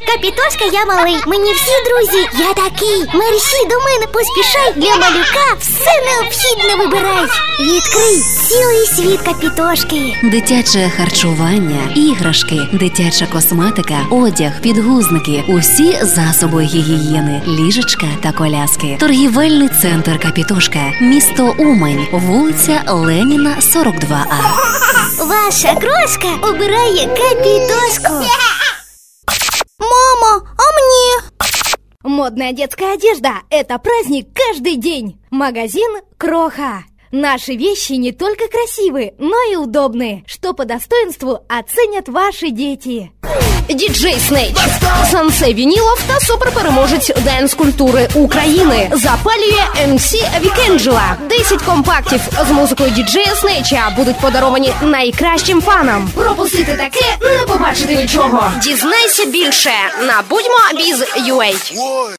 Капітошка, я малий. Мені всі друзі, я такий. Мерщій до мене поспішай. Для малюка все необхідне вибирай. Відкрий цілий світ Капітошки. Дитяче харчування, іграшки, дитяча косметика, одяг, підгузники, усі засоби гігієни, ліжечка та коляски. Торгівельний центр Капітошка, місто Умань, вулиця Леніна, 42А. Ваша крошка обирає Капітошку. Мама, а мне? Модная детская одежда – это праздник каждый день. Магазин «Кроха». Наши вещи не только красивые, но и удобные, что по достоинству оценят ваші діти. Діджей Снейч, сенсей вінілов та суперпереможець денс-культури України. Запалює МС Вікенджела. 10 компактів з музикою діджея Снейча будуть подаровані найкращим фанам. Пропустити таке – не побачити нічого. Дізнайся більше на budьmobiz.ua.